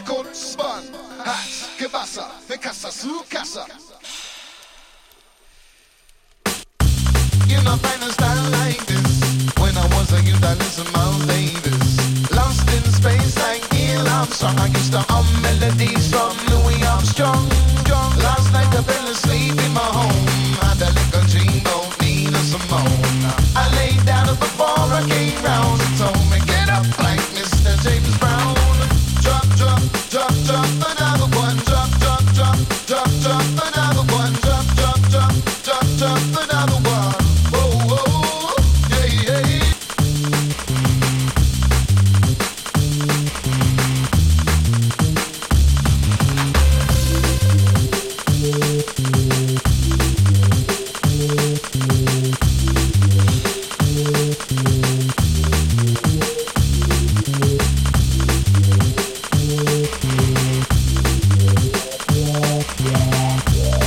record spun. Hats, que pasa, de casa, su casa. You know, find a style like this. When I was a youth, I listened to Miles Davis. Lost in space like Neil Armstrong. I used to hum melodies from Louis Armstrong. Last night I fell asleep in my home.